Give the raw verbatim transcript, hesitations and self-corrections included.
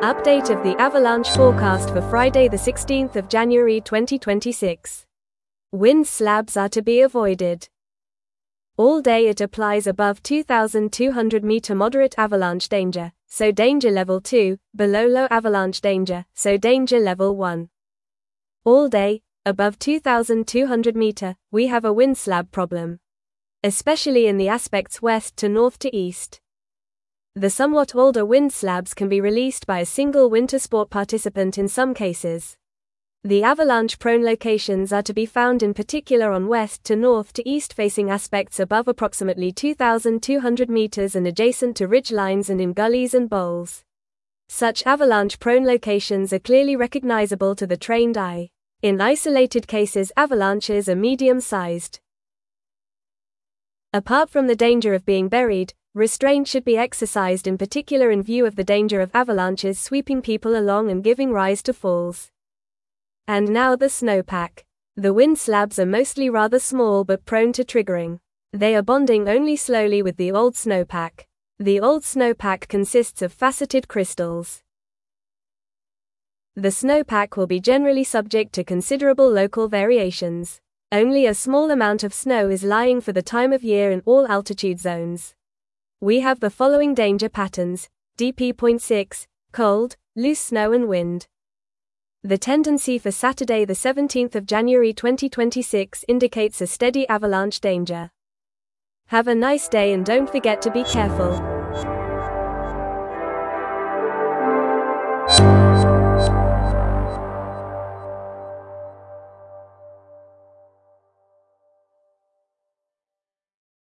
Update of the avalanche forecast for Friday the sixteenth of January twenty twenty-six. Wind slabs are to be avoided. All day it applies above two thousand two hundred meter moderate avalanche danger, so danger level two, below low avalanche danger, so danger level one. All day, above two thousand two hundred meter, we have a wind slab problem. Especially in the aspects west to north to east. The somewhat older wind slabs can be released by a single winter sport participant in some cases. The avalanche-prone locations are to be found in particular on west to north to east facing aspects above approximately two thousand two hundred meters and adjacent to ridge lines and in gullies and bowls. Such avalanche-prone locations are clearly recognizable to the trained eye. In isolated cases, avalanches are medium-sized. Apart from the danger of being buried, restraint should be exercised in particular in view of the danger of avalanches sweeping people along and giving rise to falls. And now the snowpack. The wind slabs are mostly rather small but prone to triggering. They are bonding only slowly with the old snowpack. The old snowpack consists of faceted crystals. The snowpack will be generally subject to considerable local variations. Only a small amount of snow is lying for the time of year in all altitude zones. We have the following danger patterns: D P point six, cold, loose snow and wind. The tendency for Saturday the seventeenth of January twenty twenty-six indicates a steady avalanche danger. Have a nice day and don't forget to be careful.